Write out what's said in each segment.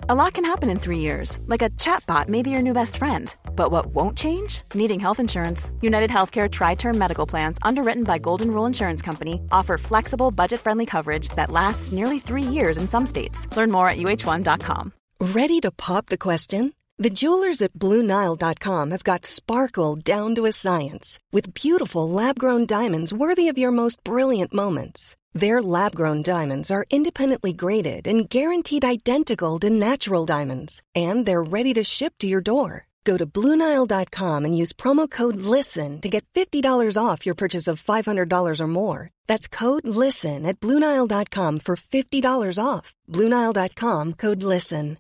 A lot can happen in 3 years, like a chatbot may be your new best friend. But what won't change? Needing health insurance. United Healthcare Tri-Term Medical Plans, underwritten by Golden Rule Insurance Company, offer flexible, budget-friendly coverage that lasts nearly 3 years in some states. Learn more at uh1.com. Ready to pop the question? The jewelers at BlueNile.com have got sparkle down to a science with beautiful lab-grown diamonds worthy of your most brilliant moments. Their lab-grown diamonds are independently graded and guaranteed identical to natural diamonds, and they're ready to ship to your door. Go to BlueNile.com and use promo code LISTEN to get $50 off your purchase of $500 or more. That's code LISTEN at BlueNile.com for $50 off. BlueNile.com, code LISTEN.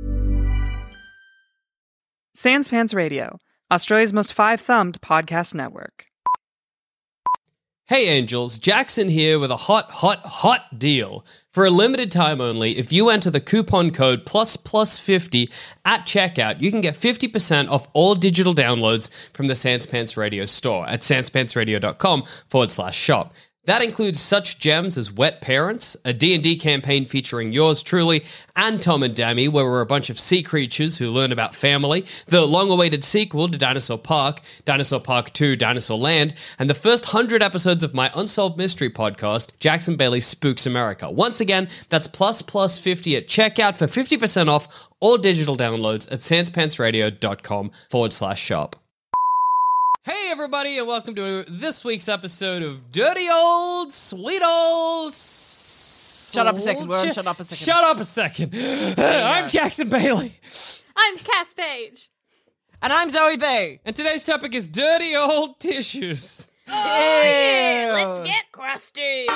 Sans Pants Radio, Australia's most five-thumbed podcast network. Hey Angels, Jackson here with a hot deal. For a limited time only, if you enter the coupon code +50 at checkout, you can get 50% off all digital downloads from the Sans Pants Radio store at sanspantsradio.com/shop. That includes such gems as Wet Parents, a D&D campaign featuring yours truly, and Tom and Dammy, where we're a bunch of sea creatures who learn about family, the long-awaited sequel to Dinosaur Park 2, Dinosaur Land, and the first 100 episodes of my Unsolved Mystery podcast, Jackson Bailey Spooks America. Once again, that's +50 at checkout for 50% off all digital downloads at sanspantsradio.com/shop. Hey everybody, and welcome to this week's episode of Dirty Old Sweet Old... Shut up a second, Warren, shut up a second. Shut up a second. I'm Jackson Bailey. I'm Cass Page. And I'm Zoe B. And today's topic is dirty old tissues. Oh, yeah, let's get crusty.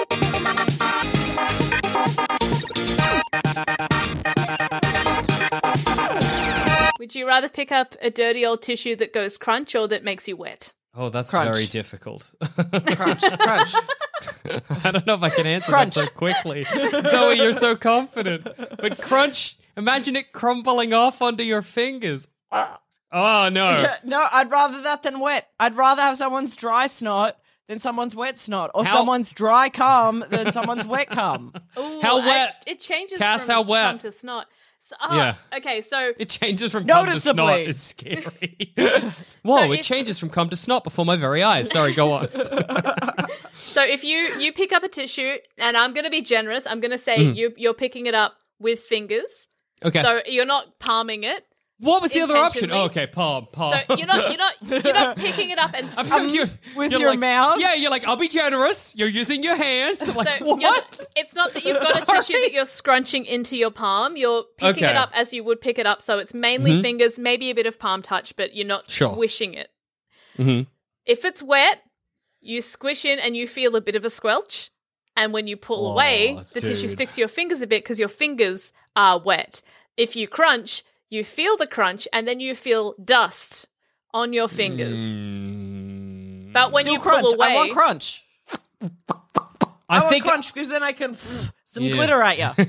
Would you rather pick up a dirty old tissue that goes crunch or that makes you wet? Oh, that's Crunch. very difficult. Crunch. I don't know if I can answer Crunch. that so quickly. Zoe, you're so confident. But crunch, imagine it crumbling off onto your fingers. Oh, no. No, I'd rather that than wet. I'd rather have someone's dry snot than someone's wet snot, or someone's dry cum than someone's wet cum. Ooh, How wet? It changes Cass, from how wet? cum to snot. So, Yeah. Okay, so... It changes from cum to Noticeably. snot. It's scary. Whoa, So it if- changes from cum to snot before my very eyes. Sorry, go on. So if you pick up a tissue, and I'm going to be generous, I'm going to say you're picking it up with fingers. Okay. So you're not palming it. What was the other option? intentionally. Oh, okay, palm. So you're not picking it up and With you're your like, mouth? Yeah, you're like, I'll be generous. You're using your hand. Like, so what? it's not that you've got a tissue that you're scrunching into your palm. You're picking Okay. it up as you would pick it up. So it's mainly fingers, maybe a bit of palm touch, but you're not Sure. squishing it. Mhm. If it's wet, you squish in and you feel a bit of a squelch. And when you pull away, the tissue dude. sticks to your fingers a bit because your fingers are wet. If you crunch, you feel the crunch and then you feel dust on your fingers. But when Still you crunch. pull away... I want crunch. I want crunch because then I can some glitter at you.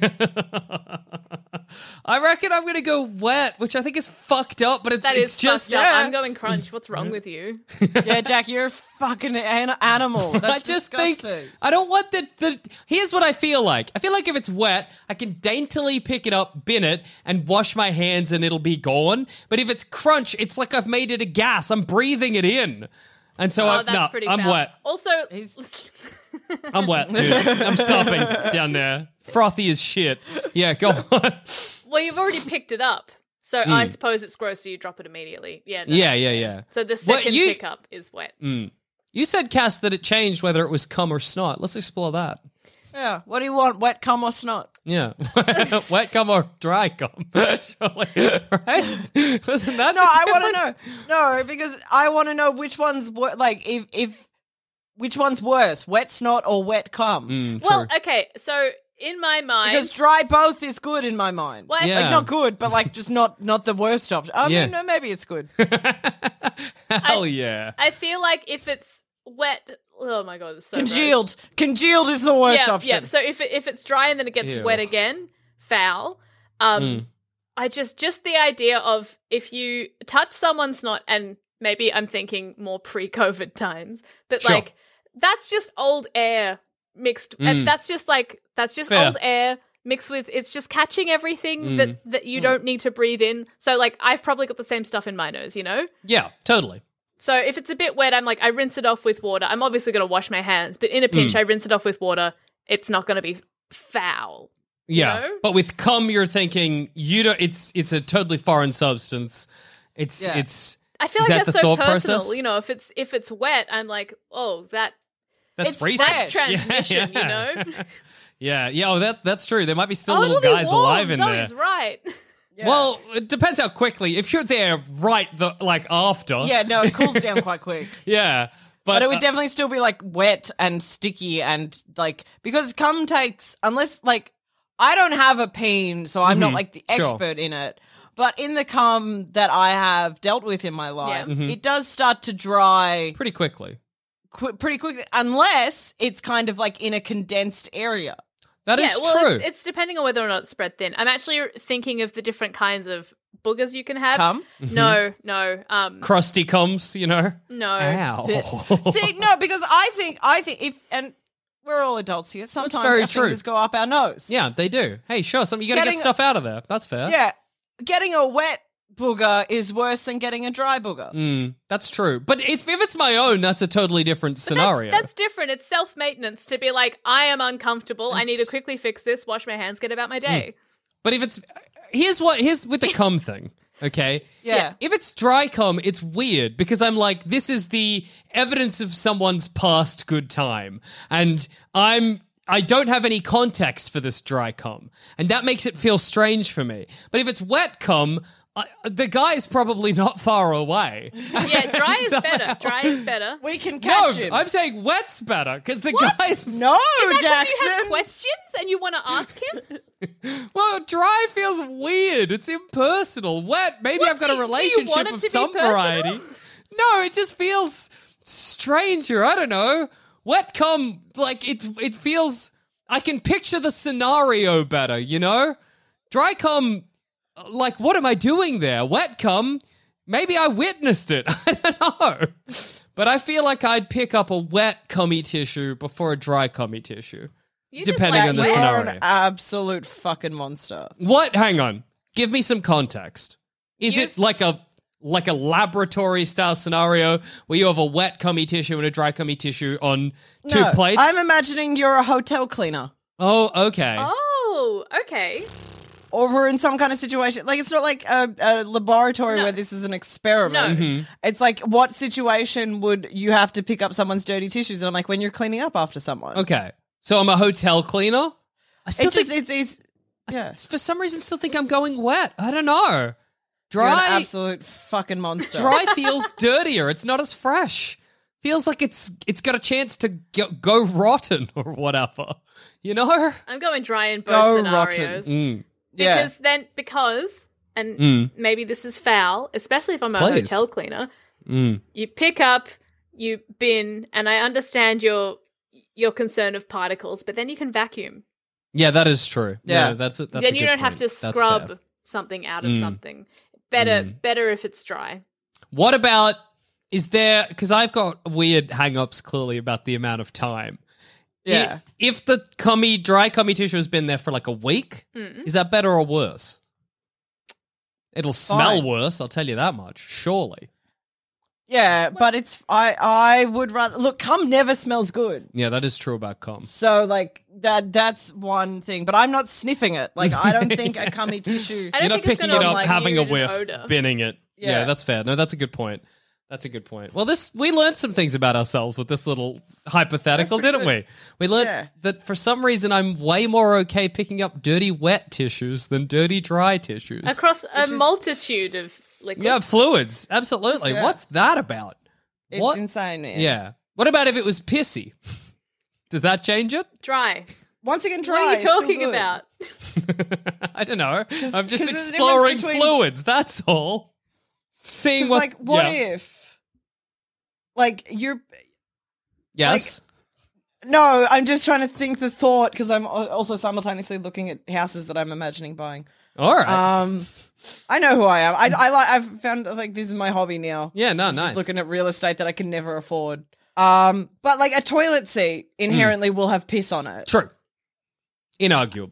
I reckon I'm going to go wet, which I think is fucked up, but That it's is just... fucked up. yeah. I'm going crunch. What's wrong with you? Yeah, Jack, you're a fucking animal. That's I just disgusting. think I don't want the. Here's what I feel like. I feel like if it's wet, I can daintily pick it up, bin it, and wash my hands, and it'll be gone. But if it's crunch, it's like I've made it a gas. I'm breathing it in, and so That's pretty I'm foul. wet. Also, I'm wet, dude. I'm stopping down there. Frothy as shit. Yeah, go on. well, you've already picked it up. So I suppose it's gross, so you drop it immediately. Yeah. No, Yeah, that's yeah, fair. yeah. So the second you- pickup is wet. You said, Cass, that it changed whether it was cum or snot. Let's explore that. Yeah. What do you want? Wet cum or snot? Yeah. Wet cum or dry cum. Surely. Right? Wasn't that No, the I want to difference? know. No, because I want to know which one's if which one's worse, wet snot or wet cum? Well, okay. So in my mind, Because dry both is good in my mind. Well, Yeah. Like not good, but like just not the worst option. I Yeah. mean, no, maybe it's good. Hell yeah. I feel like if it's wet, oh my god, it's so gross. Congealed is the worst Yeah, option. yeah. So if it's dry and then it gets Ew. wet again, foul. I just the idea of if you touch someone's snot, and maybe I'm thinking more pre-COVID times, but Sure. like that's just old air mixed. And that's just Fair. old air mixed with it's just catching everything that you don't need to breathe in. So like I've probably got the same stuff in my nose, you know? Yeah, totally. So if it's a bit wet, I'm like, I rinse it off with water. I'm obviously going to wash my hands, but in a pinch, I rinse it off with water. It's not going to be foul. Yeah, you know? but with cum, you're thinking you don't. It's a totally foreign substance. It's. I feel Is like that that's the so thought personal. process? You know, if it's wet, I'm like, oh, That's It's recent. fresh. transmission. Yeah. You know, Yeah. Oh, that's true. There might be still oh, little it'll be guys warm. alive in Zoe's there. right. Yeah. Well, it depends how quickly. If you're there after. Yeah, no, it cools down quite quick. Yeah. But it would definitely still be like wet and sticky and like because cum takes unless like I don't have a peen, so I'm not like the Sure. expert in it. But in the cum that I have dealt with in my life, it does start to dry pretty quickly. pretty quickly, unless it's kind of like in a condensed area. That is well, true. it's depending on whether or not it's spread thin. I'm actually thinking of the different kinds of boogers you can have. Cum? No, Crusty cums, you know. no. Ow. See, no, because I think if and we're all adults here. Sometimes very our true. fingers go up our nose. Yeah, they do. Hey, sure. You got to get Getting- stuff out of there. That's fair. Yeah, getting a wet booger is worse than getting a dry booger. That's true. But if it's my own, that's a totally different scenario. That's different. It's self-maintenance to be like, I am uncomfortable. I need to quickly fix this, wash my hands, get about my day. But if it's here's with the cum thing, okay? Yeah. If it's dry cum, it's weird because I'm like, this is the evidence of someone's past good time, and I don't have any context for this dry cum, and that makes it feel strange for me. But if it's wet cum, the guy's probably not far away. Yeah, dry is better. Dry is better. We can No, catch him. I'm saying wet's better because the guy's. No, Is that 'cause Jackson. you have questions and you want to ask him? Well, dry feels weird. It's impersonal. Wet, maybe What, I've got do a you want relationship it of to be some personal? variety. No, it just feels stranger. I don't know. Wet cum, like it feels. I can picture the scenario better. You know, dry cum. Like, what am I doing there? Wet cum. Maybe I witnessed it. I don't know. But I feel like I'd pick up a wet cummy tissue before a dry cummy tissue. You just Depending like on the wet. You're scenario. an absolute fucking monster. What? Hang on. Give me some context. Is it like a laboratory style scenario where you have a wet cummy tissue and a dry cummy tissue on two No, plates? I'm imagining you're a hotel cleaner. Oh, okay. Oh, okay. Or we're in some kind of situation. Like, it's not like a laboratory No. where this is an experiment. No. Mm-hmm. It's like, what situation would you have to pick up someone's dirty tissues? And I'm like, when you're cleaning up after someone. Okay. So I'm a hotel cleaner? I still It's just, think, it's yeah. for some reason, still think I'm going wet. I don't know. You're an Dry, absolute fucking monster. dry feels dirtier. It's not as fresh. Feels like it's got a chance to go rotten or whatever. You know? I'm going dry in both Go scenarios. Mm. Yeah. Because maybe this is foul, especially if I'm a Please. hotel cleaner. Mm. You pick up, you bin, and I understand your concern of particles, but then you can vacuum. Yeah, that is true. Yeah. That's a then good you don't have point. to That's fair. scrub something out of something. Better if it's dry. What about, is there, because I've got weird hang-ups clearly about the amount of time. Yeah. If the dry cummy tissue has been there for like a week, is that better or worse? It'll smell Fine. worse, I'll tell you that much, surely. Yeah, but it's I would rather look. Cum never smells good, Yeah, that is true about cum. so like that's one thing. But I'm not sniffing it. Like I don't think a cummy tissue. I You're don't not think it's picking gonna it up, like having a exude an whiff, odor. binning it. Yeah, Yeah. that's fair. No, that's a good point. That's a good point. Well, we learned some things about ourselves with this little hypothetical, That's didn't pretty we? We learned Yeah. that for some reason I'm way more okay picking up dirty wet tissues than dirty dry tissues. Across a multitude of liquids. Yeah, fluids. Absolutely. Yeah. What's that about? It's What? insane, man. Yeah. What about if it was pissy? Does that change it? Dry. Once again, dry. What are you is still talking good. about? I don't know. I'm just 'cause there's a difference exploring between- fluids. That's all. Seeing 'Cause, what. like, what yeah. if, like, you're Yes. no, I'm just trying to think the thought because I'm also simultaneously looking at houses that I'm imagining buying. all right. I know who I am. I've found like this is my hobby now. Yeah, no, It's nice. Just looking at real estate that I can never afford. But like a toilet seat inherently will have piss on it. True. Inarguably.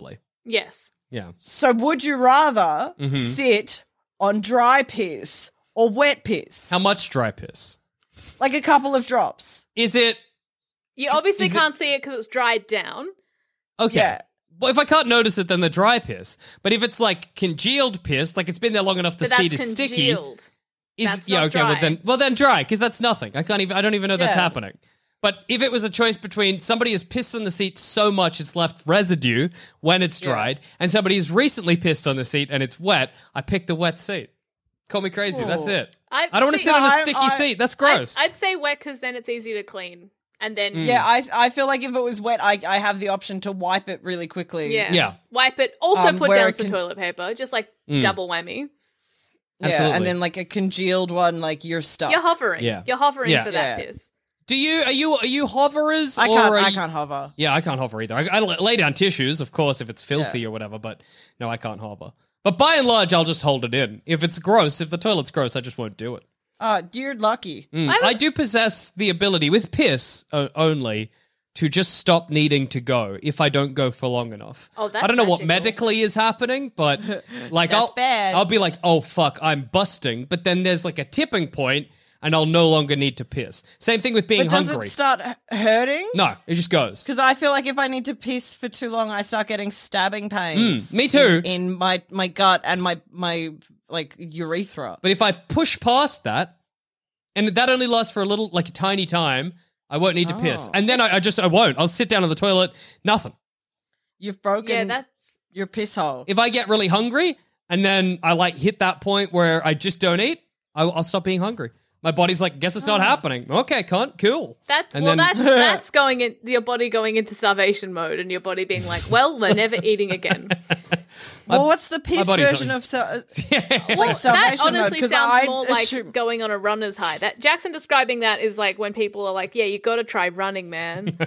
Yes. Yeah. So would you rather Mm-hmm. sit on dry piss or wet piss? How much dry piss? Like a couple of drops. Is it You obviously Is it- can't see it because it's dried down. okay? Yeah. Well, if I can't notice it, then the dry piss. But if it's like congealed piss, like it's been there long enough, the But that's seat is sticky. congealed. That's not okay. dry. Well then dry, because that's nothing. I don't even know that's Yeah. happening. But if it was a choice between somebody has pissed on the seat so much it's left residue when it's dried, and somebody has recently pissed on the seat and it's wet, I picked the wet seat. Call me crazy. That's it. I don't want to sit on a sticky seat. That's gross. I'd say wet because then it's easy to clean. And then Yeah, I feel like if it was wet, I have the option to wipe it really quickly. Yeah. wipe it. Also put where down it some can- toilet paper, just like double whammy. Yeah, Absolutely. and then like a congealed one, like you're stuck. You're hovering. Yeah. You're hovering Yeah. for that Yeah. piss. Are you hoverers? I or can't. are I you- can't hover. Yeah, I can't hover either. I lay down tissues, of course, if it's filthy or whatever, but no, I can't hover. But by and large, I'll just hold it in. If it's gross, if the toilet's gross, I just won't do it. You're lucky. I do possess the ability, with piss only, to just stop needing to go if I don't go for long enough. Oh, that's I don't know what magical. medically is happening, but like That's bad. I'll be like, oh fuck, I'm busting. But then there's like a tipping point, and I'll no longer need to piss. Same thing with being But does hungry. it start hurting? No, it just goes. Because I feel like if I need to piss for too long, I start getting stabbing pains. me too. In my gut and my like urethra. But if I push past that, and that only lasts for a little, like a tiny time, I won't need to piss. And then I won't. I'll sit down on the toilet, nothing. You've broken Yeah, that's your piss hole. If I get really hungry and then I like hit that point where I just don't eat, I'll stop being hungry. My body's like, guess it's not happening. Okay, cunt, cool. that's And well, then- that's going in your body going into starvation mode, and your body being like, "Well, we're never eating again." Well, what's the piss body's version not- of Well, like that starvation mode? honestly 'Cause sounds I'd more like assume- going on a runner's high. That Jackson describing that is like when people are like, "Yeah, you got to try running, man."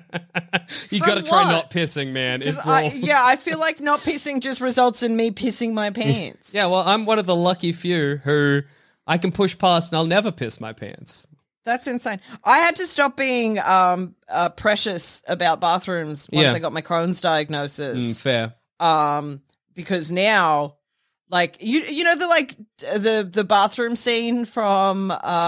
You From got to try what? not pissing, man. It 'Cause rules. I feel like not pissing just results in me pissing my pants. Yeah, well, I'm one of the lucky few who I can push past and I'll never piss my pants. That's insane. I had to stop being precious about bathrooms once Yeah. I got my Crohn's diagnosis. Fair. Because now, like you know the bathroom scene from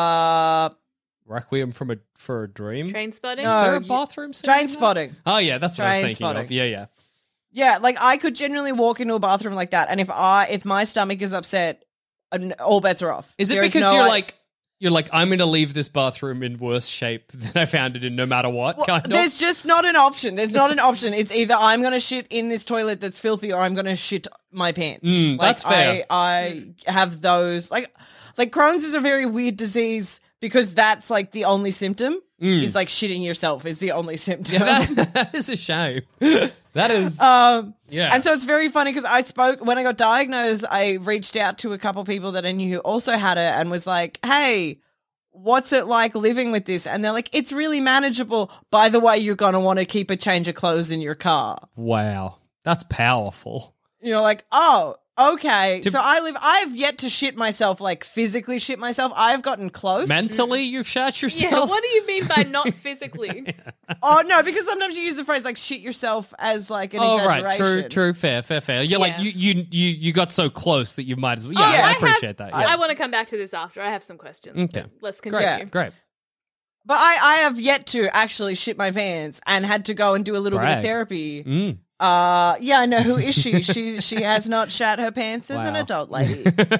Requiem for a Dream? Train spotting. No. Is there a bathroom scene? in Train that? Spotting. Oh, yeah, that's what I was thinking of. Trainspotting. Yeah. Yeah, like I could genuinely walk into a bathroom like that, and if my stomach is upset, all bets are off. Is it There because no, you're like, I'm going to leave this bathroom in worse shape than I found it in no matter what? Well, kind of? there's just not an option. There's not an option. It's either I'm going to shit in this toilet that's filthy, or I'm going to shit my pants. that's fair. I have those like Crohn's is a very weird disease because that's like the only symptom is like shitting yourself is the only symptom. that is a shame. That is. Yeah. And so it's very funny because when I got diagnosed, I reached out to a couple people that I knew who also had it and was like, hey, what's it like living with this? And they're like, it's really manageable. By the way, you're going to want to keep a change of clothes in your car. Wow. That's powerful. You're like, oh, okay. So I've yet to shit myself, like physically shit myself. I've gotten close. Mentally, you've shat yourself? Yeah, what do you mean by not physically? Oh, no, because sometimes you use the phrase like shit yourself as like an exaggeration. Right. True. Fair. You're like, you got so close that you might as well. Oh, Yeah, I appreciate that. Yeah. I want to come back to this after. I have some questions. Okay. But let's continue. Great. But I have yet to actually shit my pants and had to go and do a little bit Brag. of therapy. Mm. Yeah, I know. Who is she? She has not shat her pants as an Wow. adult lady.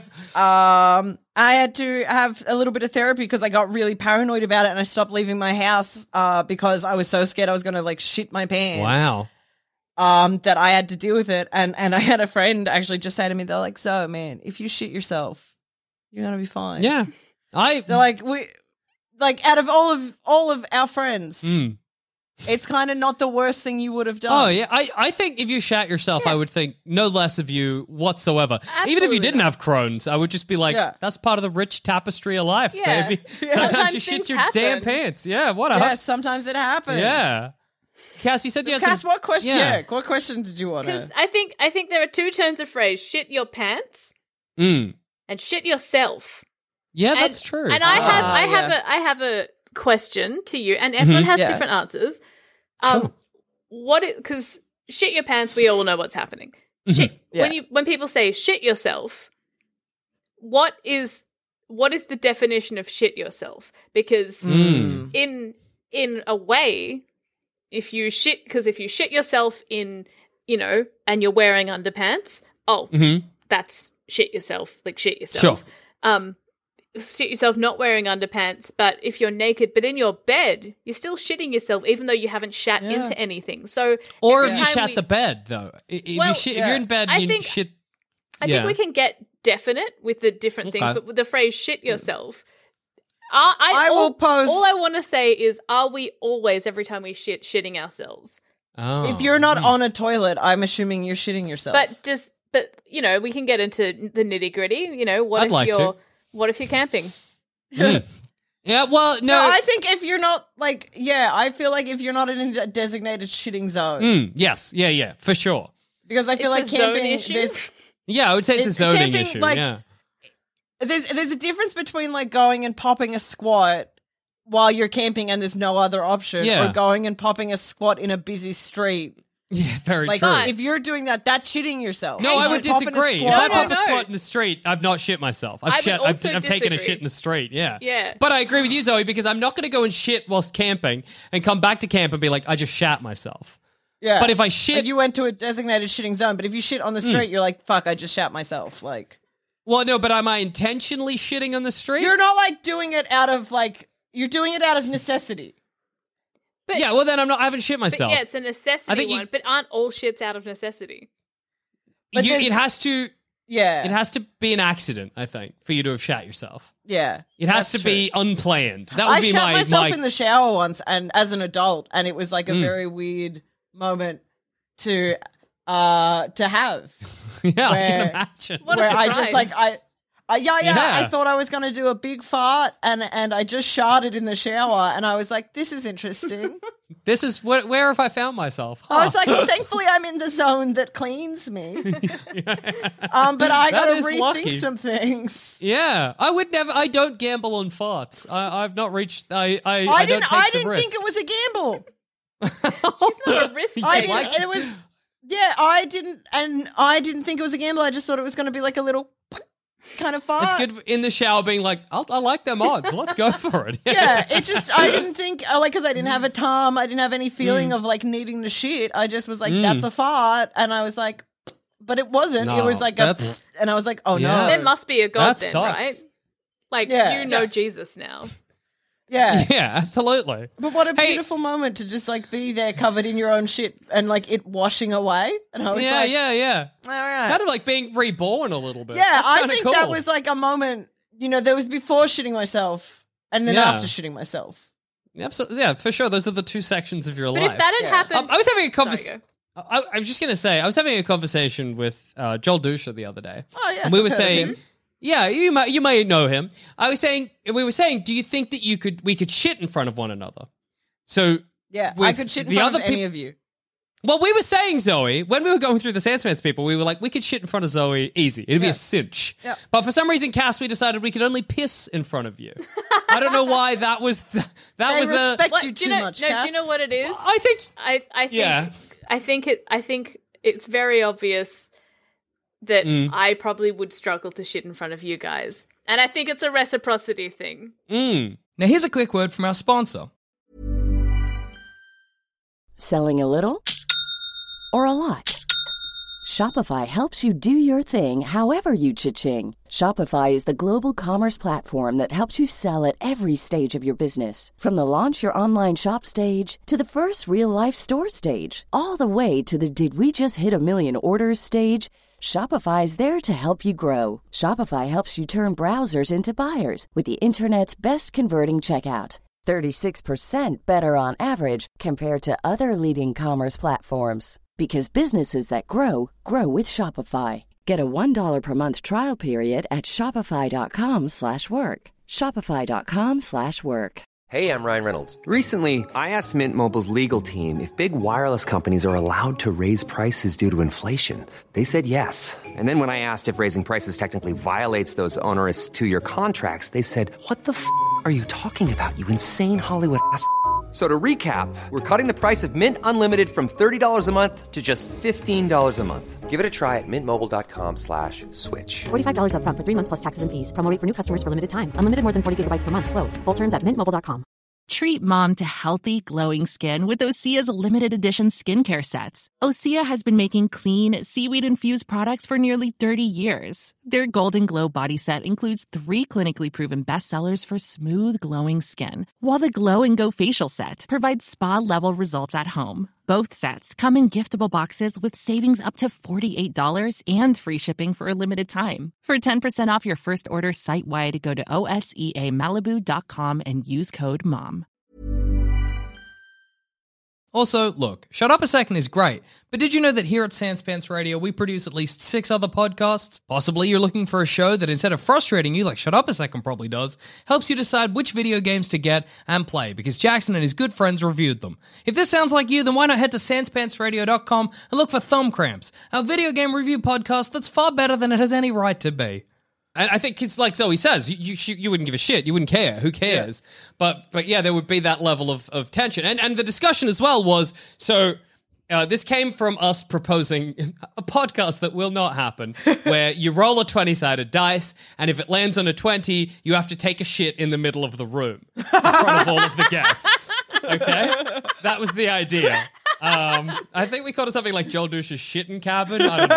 I had to have a little bit of therapy because I got really paranoid about it and I stopped leaving my house because I was so scared I was going to like shit my pants. Wow. That I had to deal with it. And I had a friend actually just say to me, they're like, so man, if you shit yourself, you're going to be fine. Yeah. They're like, out of all of our friends, it's kind of not the worst thing you would have done. Oh, yeah. I think if you shat yourself, I would think no less of you whatsoever. Even if Absolutely you didn't not. have Crohn's, I would just be like, Yeah. that's part of the rich tapestry of life, Yeah. baby. Yeah. Sometimes you Sometimes shit things your damn happen. pants. Yeah, what a Yeah, sometimes it happens. Yeah. Cass, you said you had Cass, some... what question? Yeah. Yeah, what question did you want Because to? I think there are two turns of phrase: shit your pants Mm. and shit yourself. Yeah, And- that's true. And I have a question to you, and everyone has Yeah. different answers. Because shit your pants, we all know what's happening. Shit. When people say shit yourself, what is the definition of shit yourself? Because in a way, if you shit yourself in, and you're wearing underpants, that's shit yourself, like shit yourself. Sure. Shit yourself not wearing underpants, but if you're naked but in your bed, you're still shitting yourself even though you haven't shat into anything. So, or if you shat the bed, though. If you're in bed and you shit... I think we can get definite with the different things, but with the phrase shit yourself, all I want to say is, are we always, every time we shitting ourselves? Oh. If you're not on a toilet, I'm assuming you're shitting yourself. But we can get into the nitty gritty. What if you're camping? Yeah, well, no. I think if you're not I feel like if you're not in a designated shitting zone. Yes, yeah, for sure. Because I feel it's like camping, I would say it's a zoning camping, issue. There's a difference between going and popping a squat while you're camping and there's no other option, or going and popping a squat in a busy street. Yeah, very true. If you're doing that, that's shitting yourself. No, I would disagree. If I pop a squat in the street, I've not shit myself. I've taken a shit in the street. Yeah. But I agree with you, Zoe, because I'm not going to go and shit whilst camping and come back to camp and be like, I just shat myself. Yeah. But if I shit... you went to a designated shitting zone, but if you shit on the street, you're like, fuck, I just shat myself. Well, no, but am I intentionally shitting on the street? You're not doing it out of you're doing it out of necessity. But, well then I haven't shit myself. But it's a necessity one, but aren't all shits out of necessity? It has to... Yeah. It has to be an accident, I think, for you to have shat yourself. Yeah. It has to be unplanned. That would be I shat myself in the shower once, and as an adult, and it was a very weird moment to have. Yeah, I can imagine. What a surprise. I thought I was going to do a big fart, and I just sharted in the shower, and I was like, this is interesting. This is where have I found myself? Huh. I was like, well, thankfully I'm in the zone that cleans me. But I got to rethink some things. Yeah, I don't gamble on farts. I've not reached, I didn't think it was a gamble. She's not a risk taker. I didn't think it was a gamble. I just thought it was going to be a little kind of fart. It's good in the shower being like, I like them odds. Let's go for it. Yeah, I didn't think, because I didn't have a tongue, I didn't have any feeling of needing to shit. I just was like, that's a fart. And I was like, but it wasn't. No, it was and I was like, oh no. There must be a God that then, sucks. right? Jesus now. Yeah. Yeah, absolutely. But what a beautiful moment to just be there covered in your own shit and it washing away. And I was yeah. all right. Kind of being reborn a little bit. Yeah, That's I think cool. that was a moment, there was before shitting myself and then after shitting myself. Absolutely. Yeah, for sure. Those are the two sections of your life. But if that had happened... I was having a conversation... I was just going to say, I was having a conversation with Joel Dusha the other day. Oh, yes, and we I've were heard saying... of him. Yeah, you may know him. We were saying, do you think that we could shit in front of one another? So yeah, I could shit in front of any of you. Well, we were saying, Zoe, when we were going through the Sandspans people, we were like, we could shit in front of Zoe easy. It'd be a cinch. Yeah. But for some reason, Cass, we decided we could only piss in front of you. I don't know why that was they respect you too much, Cass. Do you know what it is? I think it's very obvious that I probably would struggle to shit in front of you guys. And I think it's a reciprocity thing. Now here's a quick word from our sponsor. Selling a little or a lot? Shopify helps you do your thing however you cha-ching. Shopify is the global commerce platform that helps you sell at every stage of your business. From the launch your online shop stage to the first real-life store stage, all the way to the did we just hit a million orders stage. Shopify's there to help you grow. Shopify helps you turn browsers into buyers with the internet's best converting checkout. 36% better on average compared to other leading commerce platforms. Because businesses that grow, grow with Shopify. Get a $1 per month trial period at shopify.com/work. Shopify.com/work. Hey, I'm Ryan Reynolds. Recently, I asked Mint Mobile's legal team if big wireless companies are allowed to raise prices due to inflation. They said yes. And then when I asked if raising prices technically violates those onerous 2-year contracts, they said, "What the f*** are you talking about, you insane Hollywood ass?" So to recap, we're cutting the price of Mint Unlimited from $30 a month to just $15 a month. Give it a try at mintmobile.com/switch. $45 up front for 3 months plus taxes and fees. Promo rate for new customers for limited time. Unlimited more than 40 gigabytes per month. Slows full terms at mintmobile.com. Treat mom to healthy, glowing skin with Osea's limited edition skincare sets. Osea has been making clean, seaweed-infused products for nearly 30 years. Their Golden Glow body set includes 3 clinically proven bestsellers for smooth, glowing skin, while the Glow and Go facial set provides spa-level results at home. Both sets come in giftable boxes with savings up to $48 and free shipping for a limited time. For 10% off your first order site-wide, go to OSEAMalibu.com and use code MOM. Also, look, Shut Up a Second is great, but did you know that here at Sans Pants Radio, we produce at least 6 other podcasts? Possibly you're looking for a show that instead of frustrating you, like Shut Up a Second probably does, helps you decide which video games to get and play, because Jackson and his good friends reviewed them. If this sounds like you, then why not head to sanspantsradio.com and look for Thumb Cramps, our video game review podcast that's far better than it has any right to be. And I think it's like Zoe says, you wouldn't give a shit. You wouldn't care. Who cares? Yeah. But yeah, there would be that level of tension. And the discussion as well was, so this came from us proposing a podcast that will not happen, where you roll a 20-sided dice, and if it lands on a 20, you have to take a shit in the middle of the room in front of all of the guests. Okay? That was the idea. I think we called it something like Joel Douche's shitting cabin. I don't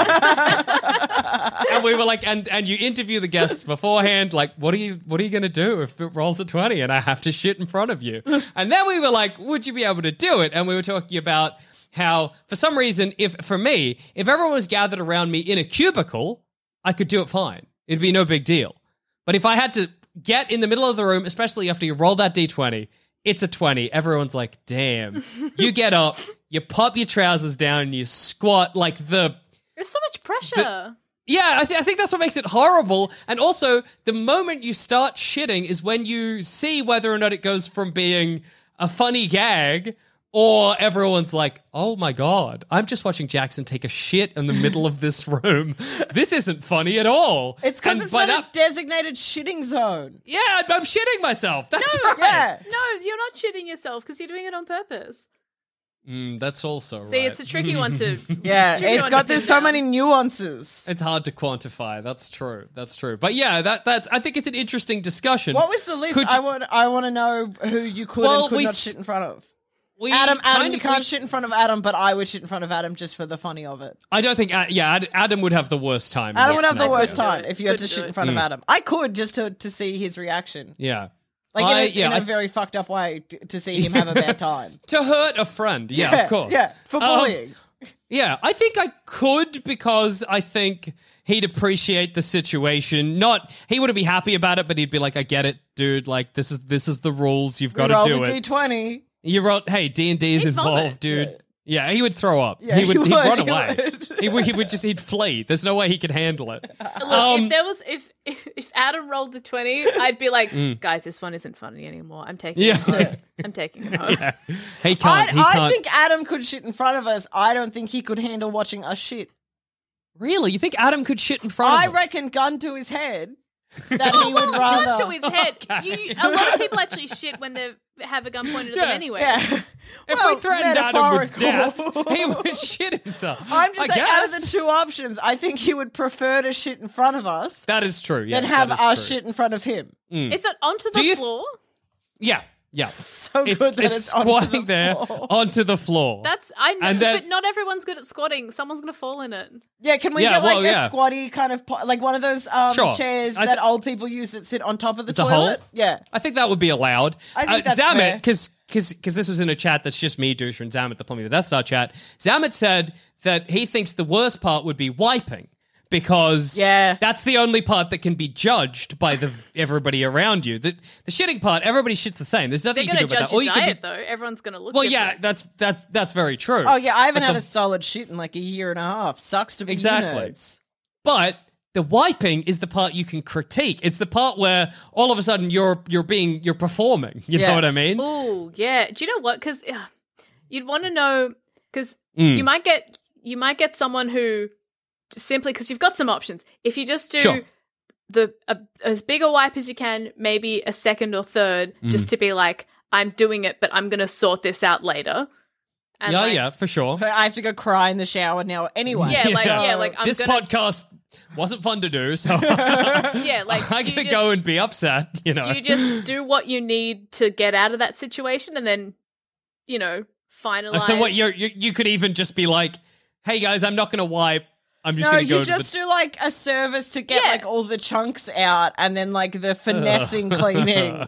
know. And we were like, and you interview the guests beforehand, like, what are you going to do if it rolls a 20 and I have to shit in front of you? And then we were like, would you be able to do it? And we were talking about how, for some reason, if everyone was gathered around me in a cubicle, I could do it fine. It'd be no big deal. But if I had to get in the middle of the room, especially after you roll that D20, it's a 20. Everyone's like, damn. You get up, you pop your trousers down, and you squat like the... There's so much pressure. I think that's what makes it horrible. And also, the moment you start shitting is when you see whether or not it goes from being a funny gag or everyone's like, oh my God, I'm just watching Jackson take a shit in the middle of this room. This isn't funny at all. It's because it's not a designated shitting zone. Yeah, I'm shitting myself. That's right. Yeah. No, you're not shitting yourself because you're doing it on purpose. That's also right. See, it's a tricky one to... it's got there's so many nuances. It's hard to quantify. That's true. But yeah, that's. I think it's an interesting discussion. What was the list? I want to know who you could and could not shit in front of. Adam, you can't shit in front of Adam, but I would shit in front of Adam just for the funny of it. I don't think... Adam would have the worst time. Adam would have the worst time if you had to shit in front of Adam. I could just to see his reaction. Yeah. Like in a very fucked up way to see him have a bad time. To hurt a friend. Yeah, of course. Yeah, for bullying. I think I could because I think he'd appreciate the situation. He wouldn't be happy about it, but he'd be like, I get it, dude. Like, this is the rules. You've got to do it. Roll the D20. You wrote, hey, D&D is involved, dude. Yeah, he would throw up. Yeah, he'd run away. He'd flee. There's no way he could handle it. Look, if Adam rolled the 20, I'd be like, guys, this one isn't funny anymore. I'm taking it home. I'm taking it home. Yeah. He can't. I think Adam could shit in front of us. I don't think he could handle watching us shit. Really? You think Adam could shit in front of us? I reckon gun to his head. That he would rather. Gun to his head. Okay. A lot of people actually shit when they have a gun pointed at them anyway. Yeah. If we threatened Adam with death, he would shit himself. I'm just saying, out of the two options, I think he would prefer to shit in front of us. That is true. Yeah, than have us shit in front of him. Is it onto the floor? Yeah. So good that it's squatting there onto the floor. I know, but not everyone's good at squatting. Someone's going to fall in it. Yeah, can we get a squatty kind of like one of those chairs that old people use that sit on top of the toilet? Yeah, I think that would be allowed. I think that's Zamet, fair. because this was in a chat that's just me, Dusha, and Zamet, the Plumbing the Death Star chat. Zamet said that he thinks the worst part would be wiping. Because that's the only part that can be judged by everybody around you. The shitting part, everybody shits the same. There's nothing you can do about that. They're going to judge your diet, though. Everyone's going to look different. Yeah, that's very true. Oh, yeah, I haven't had a solid shit in like a year and a half. Sucks to be nerds. But the wiping is the part you can critique. It's the part where all of a sudden you're performing. You know what I mean? Oh, yeah. Do you know what? Because you'd want to know, because you might get someone who... Simply because you've got some options. If you just do as big a wipe as you can, maybe a second or third, just to be like, I'm doing it, but I'm going to sort this out later. And yeah, for sure. I have to go cry in the shower now anyway. Yeah, like I'm this podcast wasn't fun to do, so yeah, like I'm gonna go and be upset. You know, do you just do what you need to get out of that situation, and then, finalize? So what? You could even just be like, "Hey guys, I'm not gonna wipe. I'm just going to go you just do like a service to get like all the chunks out and then like the finessing cleaning.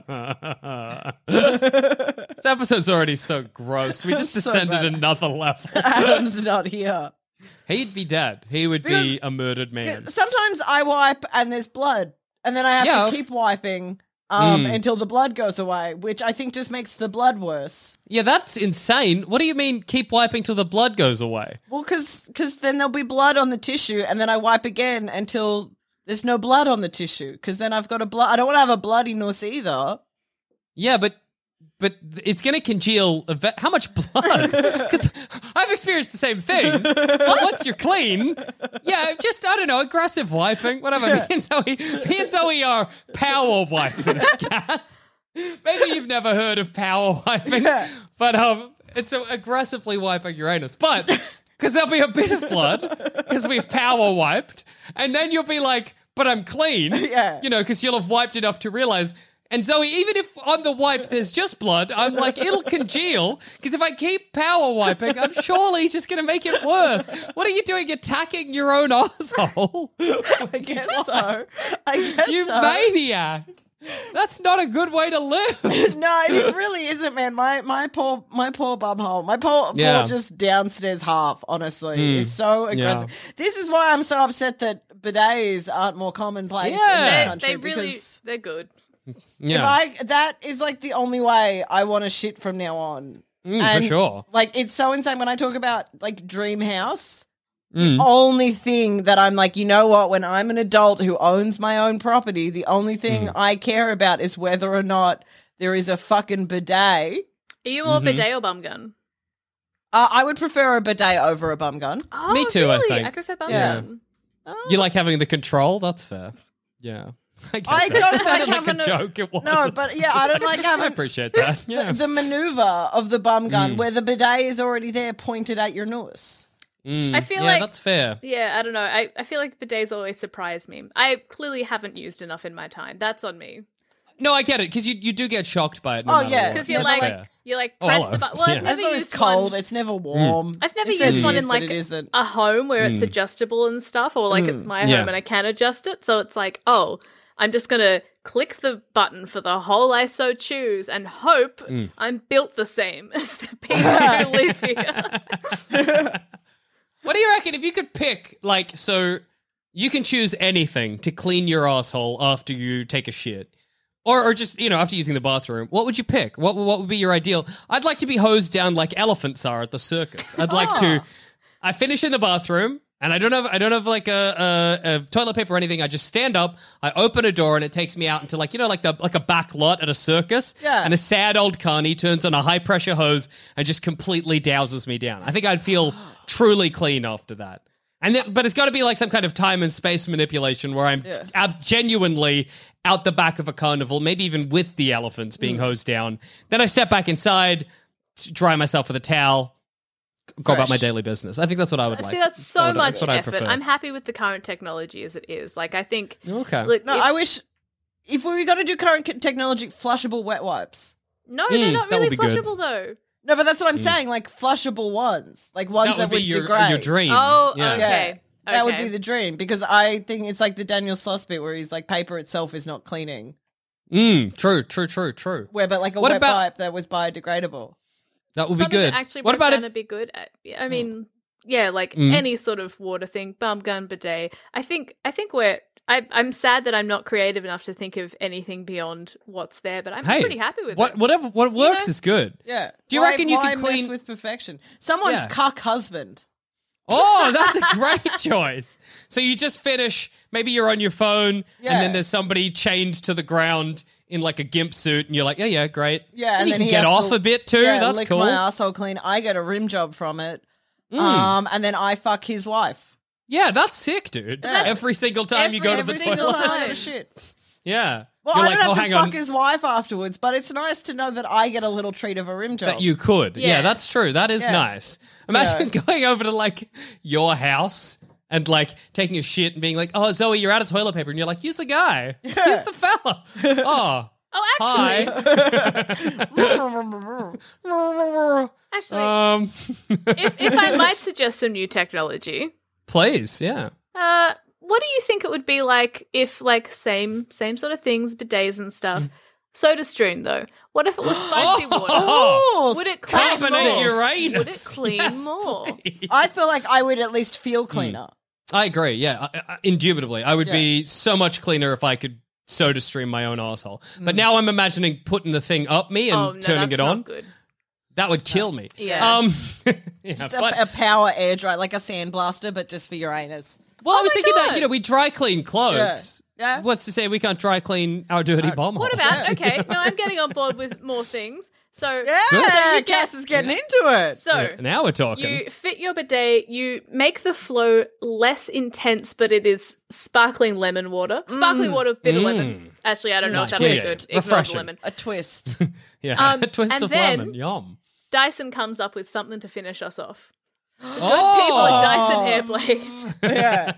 This episode's already so gross. We just descended another level. Adam's not here. He'd be dead. He would be a murdered man. Sometimes I wipe and there's blood and then I have to keep wiping until the blood goes away, which I think just makes the blood worse. Yeah, that's insane. What do you mean keep wiping till the blood goes away? Well, because then there'll be blood on the tissue and then I wipe again until there's no blood on the tissue because then I've got I don't want to have a bloody nose either. Yeah, but it's going to congeal. How much blood? Because I've experienced the same thing. Once you're clean, I don't know, aggressive wiping, whatever. Me and Zoe are power wipers, Cass. Maybe you've never heard of power wiping, but it's aggressively wiping your anus. But because there'll be a bit of blood because we've power wiped, and then you'll be like, "But I'm clean," because you'll have wiped enough to realize. And Zoe, even if on the wipe there's just blood, I'm like, it'll congeal, because if I keep power wiping, I'm surely just going to make it worse. What are you doing, attacking your own arsehole? I guess so. You maniac. That's not a good way to live. No, it really isn't, man. My poor bumhole, my poor just downstairs half, honestly, is so aggressive. Yeah. This is why I'm so upset that bidets aren't more commonplace in this country. They're good. Yeah, that is like the only way I want to shit from now on. For sure. Like, it's so insane when I talk about like dream house. The only thing that I'm like, you know what? When I'm an adult who owns my own property, the only thing I care about is whether or not there is a fucking bidet. Are you more bidet or bum gun? I would prefer a bidet over a bum gun. Oh, me too. Really? I think I prefer bum gun. You like having the control? That's fair. Yeah. I don't like having a joke. It was no, but I don't like having. I appreciate that. Yeah. The maneuver of the bum gun where the bidet is already there, pointed at your nose. I feel like that's fair. Yeah, I don't know. I feel like bidets always surprise me. I clearly haven't used enough in my time. That's on me. No, I get it because you do get shocked by it. Because you're like press the button. Well, I've never it's always used cold. one. It's never warm. I've never used one in like a home where it's adjustable and stuff, or like it's my home and I can adjust it. So it's like, oh, I'm just gonna click the button for the hole I so choose and hope I'm built the same as the people who live here. What do you reckon if you could pick, like, so you can choose anything to clean your asshole after you take a shit? Or just, after using the bathroom, what would you pick? What would be your ideal? I'd like to be hosed down like elephants are at the circus. I'd like to, I finish in the bathroom, and I don't have like a toilet paper or anything. I just stand up, I open a door, and it takes me out into like a back lot at a circus. Yeah. And a sad old carny turns on a high pressure hose and just completely douses me down. I think I'd feel truly clean after that. But it's got to be like some kind of time and space manipulation where I'm genuinely out the back of a carnival, maybe even with the elephants being hosed down. Then I step back inside, dry myself with a towel, go about my daily business. I think that's what I would like. See, that's so much effort. prefer. I'm happy with the current technology as it is. Like, I think... Okay. Look, I wish... If we were going to do current technology, flushable wet wipes. No, they're not really flushable, though. No, but that's what I'm saying. Like, flushable ones. Like, ones that would degrade. Your dream. Oh, yeah. okay. That would be the dream. Because I think it's like the Daniel Sloss bit where he's like, paper itself is not cleaning. True. Where, but like a wet pipe that was biodegradable. That would be good. Actually, what about it? Be good. I mean, like any sort of water thing, bum gun, bidet. I think I'm sad that I'm not creative enough to think of anything beyond what's there, but I'm pretty happy with it. What works is good. Yeah. Do you reckon you could could clean mess with perfection? Someone's cuck husband. Oh, that's a great choice. So you just finish. Maybe you're on your phone, and then there's somebody chained to the ground in like a gimp suit, and you're like, yeah, great. Yeah, and then you he can get has off to, a bit too. That's lick cool. My asshole clean. I get a rim job from it. And then I fuck his wife. Yeah, that's sick, dude. Every single time you go to the toilet. Every single time I go to shit. Yeah. Well, You're I like, don't have hang to fuck on. his wife afterwards, but it's nice to know that I get a little treat of a rim job. That you could. Yeah. Yeah. That's true. That is Yeah. nice. Imagine going over to like your house and like taking a shit and being like, oh, Zoe, you're out of toilet paper. And you're like, use the guy. Use the fella. Oh, Oh, hi. if I might suggest some new technology, Please, yeah. what do you think it would be like if, like, same sort of things, bidets and stuff? Soda stream, though. What if it was spicy water? Oh, Would it clean Carbonate more? Uranus. Would it clean Yes, more? please. I feel like I would at least feel cleaner. I agree, yeah. Indubitably. I would be so much cleaner if I could soda stream my own asshole. But now I'm imagining putting the thing up me and Oh, no, turning that's it on. not good. That would kill me. Yeah. Yeah, Just but- a power air dry, like a sandblaster, but just for your anus. well, I was my thinking that, God. we dry clean clothes. Yeah. What's to say we can't dry clean our dirty bomb What hole? about, okay, no, I'm getting on board with more things. So, Yeah, so you Cass get, is getting into it. so Yeah, now we're talking. you fit your bidet, you make the flow less intense, but it is sparkling lemon water. Sparkling water, bitter lemon. Actually, I don't know if that Nice. makes Weird. good. Ignore the Refreshing. lemon. A twist. Yeah, a twist and of then- lemon. Yum. Dyson comes up with something to finish us off. Oh, People at Dyson Airblade.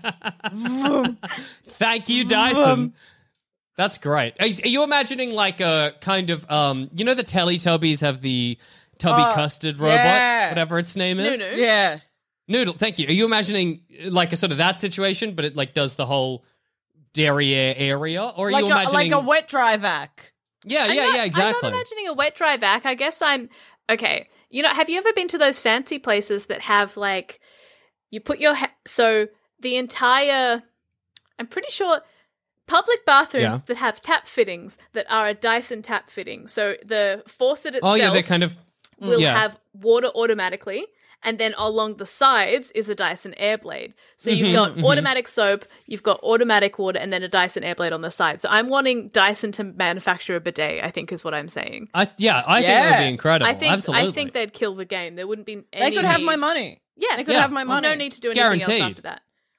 Yeah. thank you, Dyson. That's great. Are you imagining like a kind of, you know, the Teletubbies have the tubby custard robot, yeah. whatever its name is? Nunu. Yeah. Noodle, thank you. Are you imagining like a sort of that situation, but it like does the whole derriere area? Or are Like you a, imagining... like a wet dry vac. Yeah, I'm exactly. not imagining a wet dry vac. I guess I'm okay. You know, have you ever been to those fancy places that have like you put your so the entire? I'm pretty sure public bathrooms that have tap fittings that are a Dyson tap fitting. So the faucet itself Oh, yeah, they're kind of... will yeah. have water automatically. And then along the sides is a Dyson Airblade. So you've got automatic soap, you've got automatic water, and then a Dyson Airblade on the side. So I'm wanting Dyson to manufacture a bidet, I think is what I'm saying. I think that would be incredible. Absolutely. I think they'd kill the game. There wouldn't be They any could have need- my money. Yeah. They could have my money. No need to do anything Guaranteed. else after that.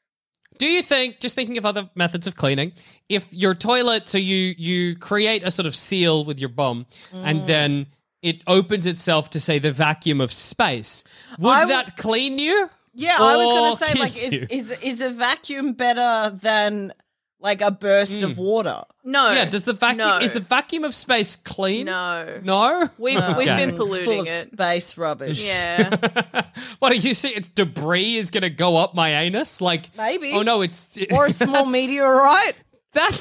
Do you think, just thinking of other methods of cleaning, if your toilet, so you create a sort of seal with your bum and then it opens itself to, say, the vacuum of space, would that clean you? Yeah, I was Or going to say, kill like, you? is a vacuum better than like a burst of water? No. Yeah, does the vacuum, No. is the vacuum of space clean? No. No? We've Okay. been It's full polluting of it. space rubbish. Yeah. What do you see? It's debris is going to go up my anus? Like, Maybe. oh no, it's... Or a small meteorite. That's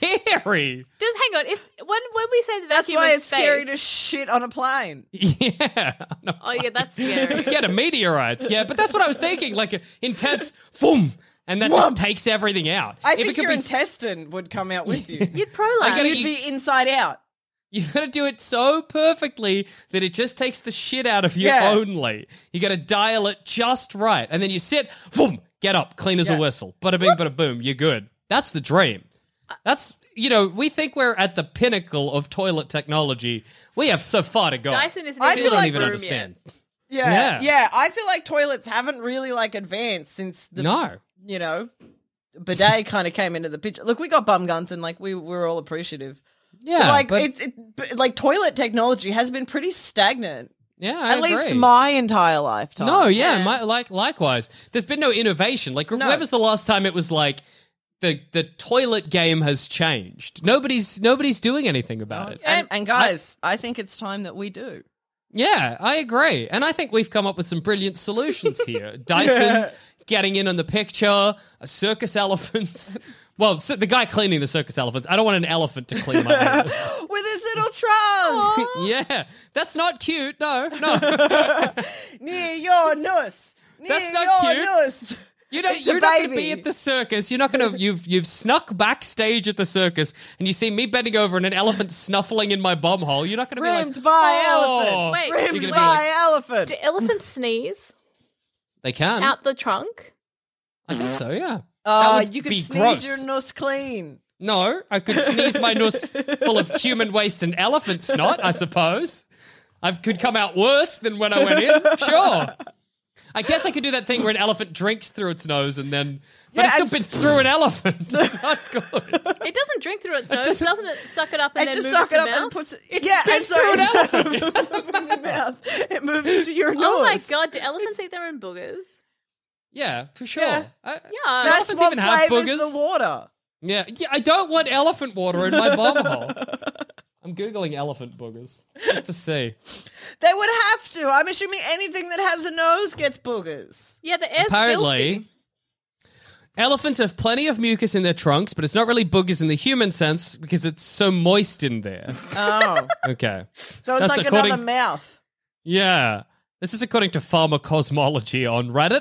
scary. Just hang on. If when we say the That's vacuum why of it's space, scary to shit on a plane. Yeah. No, oh yeah, that's scary. I'm scared of meteorites. Yeah, but that's what I was thinking. Like an intense boom, and that just takes everything out. I If it think could your be intestine would come out with you. You'd prolapse. You'd be inside out. You got to do it so perfectly that it just takes the shit out of you Yeah. only. You got to dial it just right, and then you sit, boom, get up, clean as a Yeah. whistle. Bada bing, bada boom, you're good. That's the dream. That's, we think we're at the pinnacle of toilet technology. We have so far to go. Dyson isn't I even feel in like the even room understand. Yeah, Yeah. yeah. I feel like toilets haven't really like advanced since the No. Bidet kind of came into the picture. Look, we got bum guns and like we were all appreciative. Yeah, like but- but, like toilet technology has been pretty stagnant. Yeah, I At least agree. my entire lifetime. No, yeah, Yeah. likewise. There's been no innovation. Like, when was the last time it was like the toilet game has changed? Nobody's doing anything about it. And guys, I think it's time that we do. Yeah, I agree, and I think we've come up with some brilliant solutions here. Dyson getting in on the picture, a circus elephant. Well, so the guy cleaning the circus elephants. I don't want an elephant to clean my anus. With his little trunk Yeah, that's not cute. No. near your nose. Near That's not your cute. nose. You're not going to be at the circus. You're not going to. You've snuck backstage at the circus, and you see me bending over and an elephant snuffling in my bum hole. You're not going to be like, Rimmed by elephant. Wait. You're Rimmed gonna be by like, elephant. Do elephants sneeze they can. out the trunk? I think so. Yeah. Oh, would you could be sneeze gross. your nose clean. No, I could sneeze my nose full of human waste and elephant snot. I suppose I could come out worse than when I went in. Sure. I guess I could do that thing where an elephant drinks through its nose and then... But it's still been through an elephant. It's not good. It doesn't drink through its nose, doesn't it? Suck it up and then move suck it it up mouth? and puts it. It's through an elephant. It doesn't matter. Mouth. It moves into your nose. Oh my god, do elephants eat their own boogers? Yeah, for sure. Yeah. Yeah. That's elephants what even have flavors boogers. the water. Yeah, I don't want elephant water in my bum hole. I'm Googling elephant boogers just to see. They would have to. I'm assuming anything that has a nose gets boogers. Yeah, the air's Apparently, filthy. elephants have plenty of mucus in their trunks, but it's not really boogers in the human sense because it's so moist in there. Oh. Okay. So it's That's like according- another mouth. Yeah. This is according to Pharmacosmology on Reddit.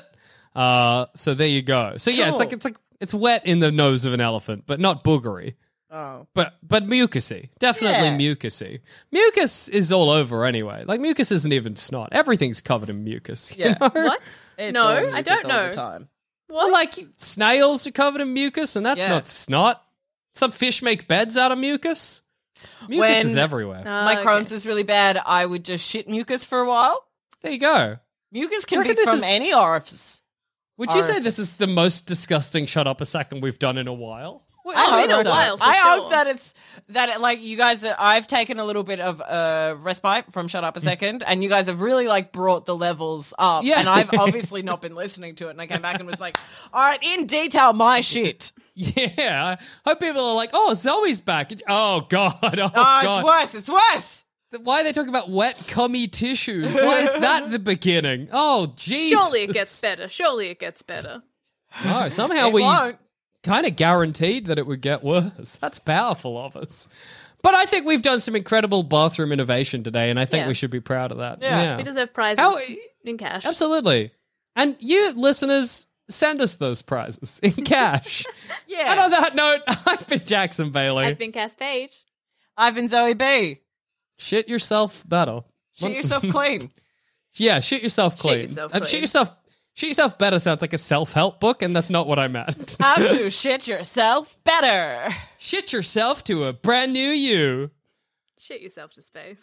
So there you go. So yeah, Cool. it's wet in the nose of an elephant, but not boogery. Oh. But mucusy. Definitely Yeah. mucusy. Mucus is all over anyway. Like mucus isn't even snot. Everything's covered in mucus. you Yeah. know? What? It's No, all I mucus don't all know. the time. What? Well, like snails are covered in mucus, and that's Yeah. not snot. Some fish make beds out of mucus. Mucus is When- everywhere. My Crohn's was really bad. I would just shit mucus for a while. There you go. Mucus Do you can be reckon this from is- any orifice. Would you say this is the most disgusting shut up a second we've done in a while? Oh, in a while, for I sure. hope that like you guys. I've taken a little bit of respite from Shut Up a Second, and you guys have really like brought the levels up. Yeah. And I've obviously not been listening to it. And I came back and was like, "All right, in detail, my shit." Yeah. I hope people are like, oh, Zoe's back. Oh, God. Oh, Oh, God. it's worse. It's worse. Why are they talking about wet, cummy tissues? Why is that the beginning? Oh, jeez. Surely it gets better. Surely it gets better. No, somehow It we won't. kind of guaranteed that it would get worse. That's powerful of us. But I think we've done some incredible bathroom innovation today, and I think Yeah. we should be proud of that. Yeah. We deserve prizes How- in cash. Absolutely. And you, listeners, send us those prizes in cash. Yeah. And on that note, I've been Jackson Bailey. I've been Cass Page. I've been Zoe B. Shit yourself better. Shit yourself clean. Yeah, shit yourself clean. yourself Shit clean. yourself better sounds like a self-help book, and that's not what I meant. How to shit yourself better. Shit yourself to a brand new you. Shit yourself to space.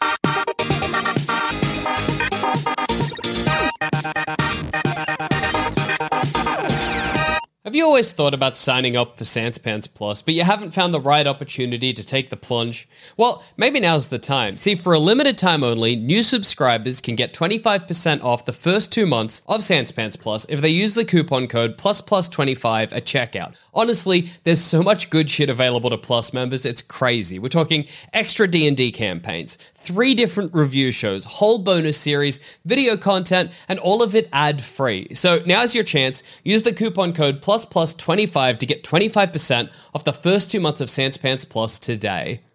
Have you always thought about signing up for Sanspants Plus, but you haven't found the right opportunity to take the plunge? Well, maybe now's the time. See, for a limited time only, new subscribers can get 25% off the first 2 months of Sanspants Plus if they use the coupon code PLUSPLUS25 at checkout. Honestly, there's so much good shit available to Plus members, it's crazy. We're talking extra D&D campaigns, 3 different review shows, whole bonus series, video content, and all of it ad-free. So now's your chance. Use the coupon code PLUSPLUS25 to get 25% off the first 2 months of Sanspants Plus today.